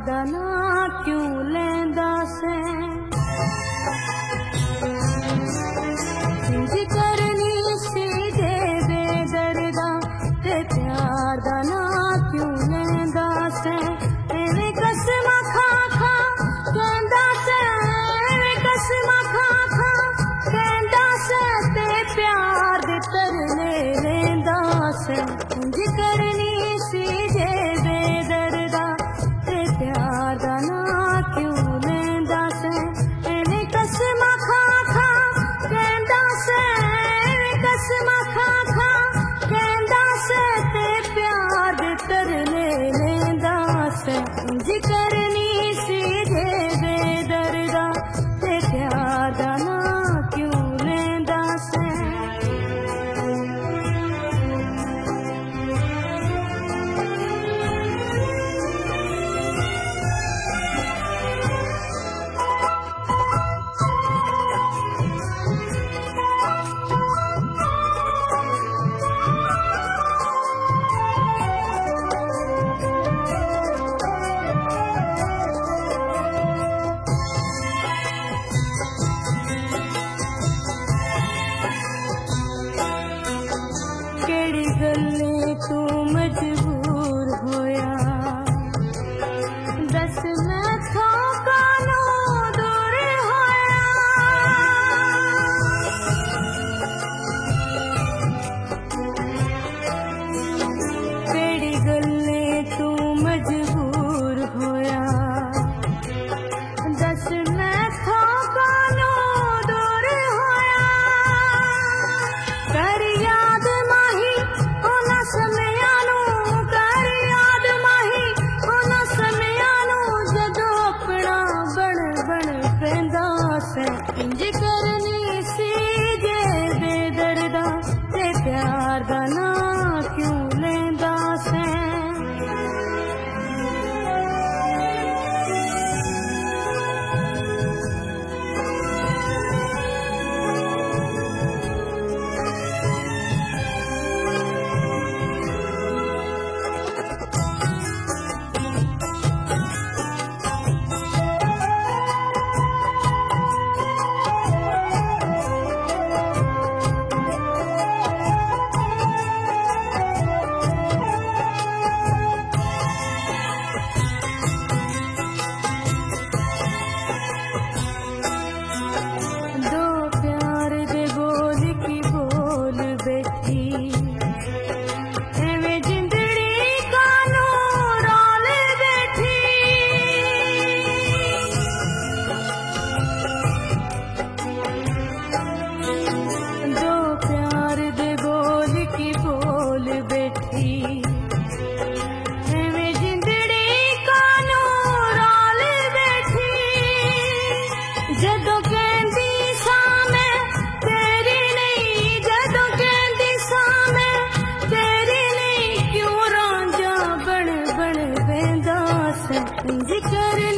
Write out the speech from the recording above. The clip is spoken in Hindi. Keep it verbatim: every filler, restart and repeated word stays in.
दा ना क्यों लैंदा से इंज करनी सी जे बेदर्दा ते प्यार दा ना क्यों लैंदा से एवें कसमां खा खा कहंदा से एवें कसमां खा खा कहंदा से ते प्यार दे तरले लैंदा से इंज करनी सी जे बेदर्दा ते प्यार दा ना क्यों लैंदा से एवें कसमां खा खा कहंदा से एवें कसमां खा खा कहंदा से ते प्यार दे तरले लैंदा से इंज करनी सी जे बेदर्दा ते प्यार दा ना क्यों लैंदा से केड़ी गल्लें तू मजबूर होया दस मैं था कानू दूर होया केड़ी गल्लें तू मजबूर होया दस मैं था कानू दूर होया कर याद माही उन्हां समयां नूं कर याद माही उन्हां समयां नूं जदों अपना बण बण पैंदा से इंज करनी सी जे बेदर्दा ते प्यार दा ना क्यों लैंदा से दो प्यार दे बोल की बोल बैठी एवें जिंदड़ी कानू रोल बैठी दो प्यार दे बोल की बोल बैठी एवें जिंदड़ी कानू रोल बैठी जदों कहंदी सां मैं तेरी नहीं जदों कहंदी सां मैं तेरी नहीं क्यों रांझा बण बण वेंदा से इंज करनी